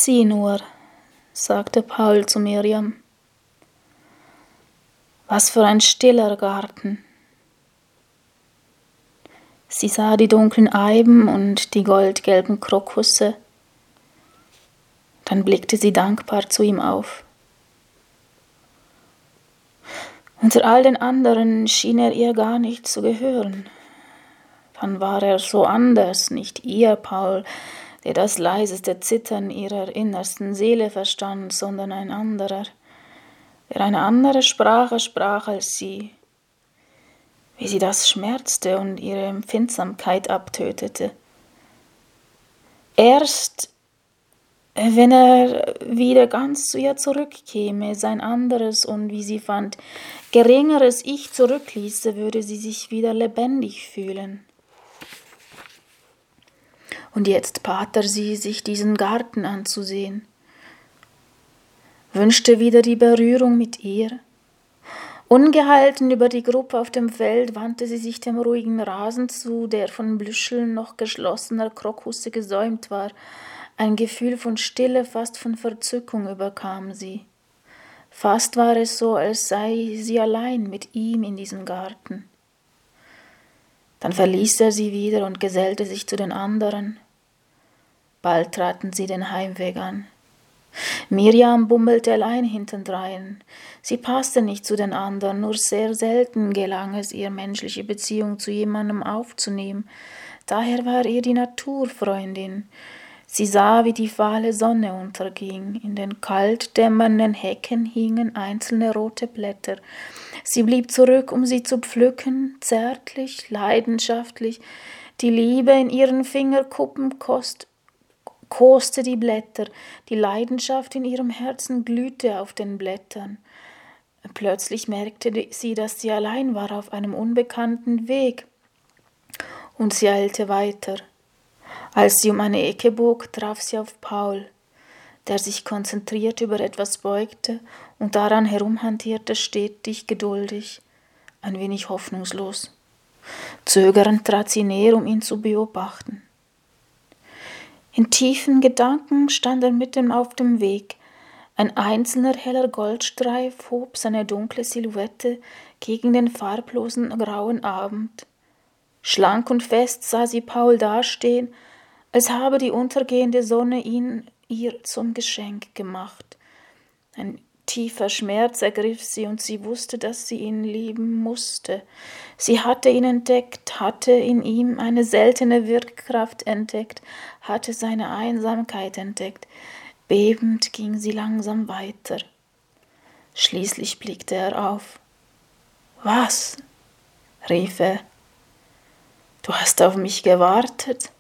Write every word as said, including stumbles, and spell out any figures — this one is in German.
Sieh nur, sagte Paul zu Miriam, was für ein stiller Garten. Sie sah die dunklen Eiben und die goldgelben Krokusse. Dann blickte sie dankbar zu ihm auf. Unter all den anderen schien er ihr gar nicht zu gehören. Dann war er so anders, nicht ihr, Paul, der das leiseste Zittern ihrer innersten Seele verstand, sondern ein anderer, der eine andere Sprache sprach als sie, wie sie das schmerzte und ihre Empfindsamkeit abtötete. Erst wenn er wieder ganz zu ihr zurückkäme, sein anderes und, wie sie fand, geringeres Ich zurückließe, würde sie sich wieder lebendig fühlen. Und jetzt bat er sie, sich diesen Garten anzusehen, wünschte wieder die Berührung mit ihr. Ungehalten über die Gruppe auf dem Feld wandte sie sich dem ruhigen Rasen zu, der von Büscheln noch geschlossener Krokusse gesäumt war. Ein Gefühl von Stille, fast von Verzückung überkam sie. Fast war es so, als sei sie allein mit ihm in diesem Garten. Dann verließ er sie wieder und gesellte sich zu den anderen. Bald traten sie den Heimweg an. Miriam bummelte allein hintendrein. Sie passte nicht zu den anderen, nur sehr selten gelang es ihr, menschliche Beziehung zu jemandem aufzunehmen. Daher war ihr die Naturfreundin. Sie sah, wie die fahle Sonne unterging. In den kalt dämmernden Hecken hingen einzelne rote Blätter. Sie blieb zurück, um sie zu pflücken, zärtlich, leidenschaftlich. Die Liebe in ihren Fingerkuppen kost, koste die Blätter. Die Leidenschaft in ihrem Herzen glühte auf den Blättern. Plötzlich merkte sie, dass sie allein war auf einem unbekannten Weg. Und sie eilte weiter. Als sie um eine Ecke bog, traf sie auf Paul, der sich konzentriert über etwas beugte und daran herumhantierte, stetig, geduldig, ein wenig hoffnungslos. Zögernd trat sie näher, um ihn zu beobachten. In tiefen Gedanken stand er mitten auf dem Weg. Ein einzelner heller Goldstreif hob seine dunkle Silhouette gegen den farblosen grauen Abend. Schlank und fest sah sie Paul dastehen, als habe die untergehende Sonne ihn ihr zum Geschenk gemacht. Ein tiefer Schmerz ergriff sie und sie wusste, dass sie ihn lieben musste. Sie hatte ihn entdeckt, hatte in ihm eine seltene Wirkkraft entdeckt, hatte seine Einsamkeit entdeckt. Bebend ging sie langsam weiter. Schließlich blickte er auf. »Was?« rief er. »Du hast auf mich gewartet?«